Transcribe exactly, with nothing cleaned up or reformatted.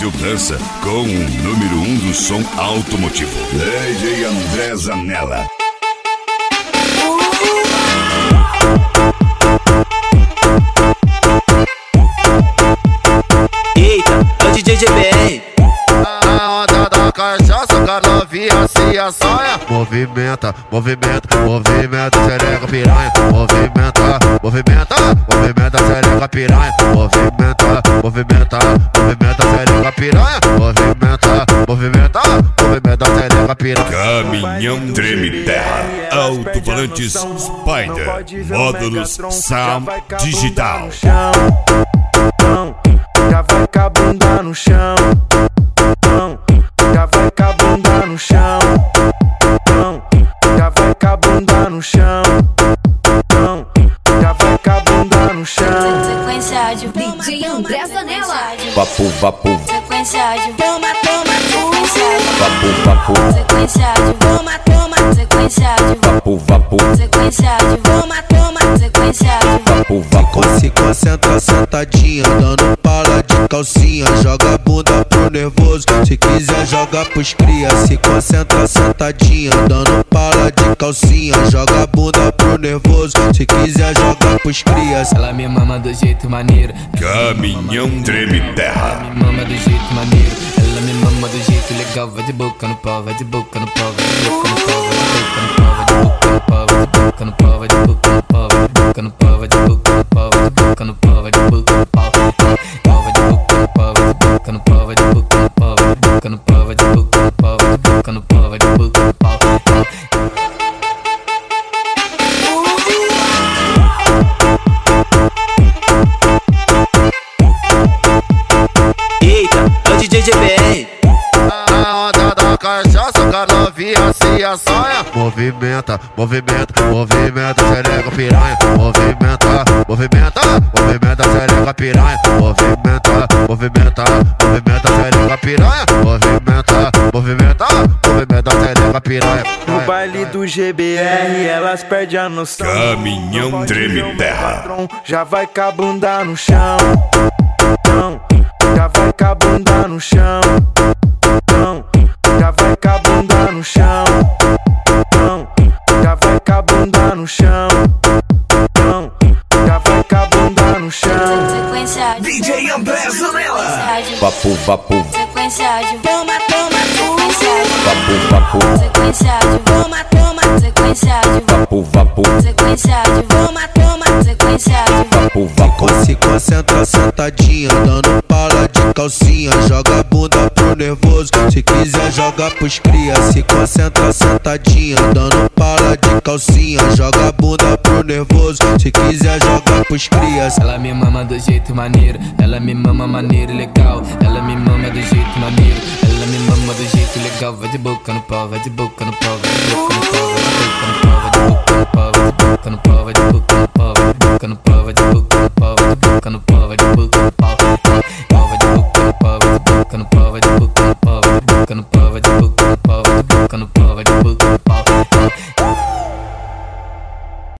Brasil dança com o número um do som automotivo, D J André Zanella. Eita, é o D J G B R. A onda da cachaça, com a novinha se assanha. Movimenta, movimenta, movimenta, xereca piranha. Movimenta, movimenta, movimenta, xereca piranha. Movimenta, movimenta, movimenta, xereca piranha. Movimenta, movimenta, movimenta, xereca piranha. Caminhão treme terra, alto-falantes Spider, módulos Sound Digital. Já vai com a bunda no chão, não. Já vai com a bunda no chão, não. Já vai com a bunda no chão, não. Já vai com a bunda no chão. Sequência de D J André Zanella. Vapo, vapo. Sequência de Toma, toma, sequência de Vapo, vapo. sequência de toma, toma, sequência de Vapo, vapo. sequência de toma, toma, sequência de Vapo, vapo. Se concentra sentadinha, dando pala de calcinha. Joga a bunda pro nervoso, se quiser joga pros cria. Se concentra sentadinha, dando pala de calcinha. Joga a bunda pro nervoso, se quiser joga pros cria. Ela me mama do jeito maneiro, Caminhão treme terra. ela me mama do jeito maneiro. Ela me mama do jeito legal, vai de boca no pau, vai de boca no pau, vai de boca no pau, vai de boca no pau, vai de boca no pau, vai de boca no pau, vai de boca no pau, vai de boca no pau, vai de boca no pau, vai de boca no pau, vai de boca no pau, vai de boca no pau, vai de boca no pau, vai de boca no pau, vai de boca no pau, vai de boca no pau, vai de boca no pau, vai de boca no pau. Eita, é o D J G B R. A onda da cachaça, com a novinha se assanha. Movimenta, movimenta, movimenta, xereca piranha. Movimenta, movimenta, movimenta, xereca piranha. Movimenta, movimenta, movimenta, xereca piranha. Movimenta, movimenta, movimenta, xereca piranha. No baile do G B R, elas perdem a noção. Caminhão treme terra. Patrão, já vai com a bunda no chão, não. Já vai com a bunda no chão, não. Já vai com a bunda no chão, não. Já vai com a bunda no chão, não. Já vai com a bunda no chão. sequência de D J André Zanella. Vapo, vapo. sequência de toma, toma, sequência de Vapo, vapo. sequência de toma, toma, sequência de Vapo, vapo. sequência de toma, toma, sequência de Vapo, vapo. Se concentra sentadinha, dando pala de calcinha. Joga a bunda pro nervoso, se quiser joga pros cria. Se concentra sentadinha, dando pala de calcinha. Joga a bunda pro nervoso, se quiser joga pros cria. Ela me mama do jeito maneiro, ela me mama maneiro legal. Ela me mama do jeito maneiro, ela me mama do jeito legal. Vai de boca no pau, vai de boca no pau, vai de boca no pau, vai de boca no pau, vai de boca no pau, vai de boca no pau, vai de boca no pau, vai de boca no pau, vai de boca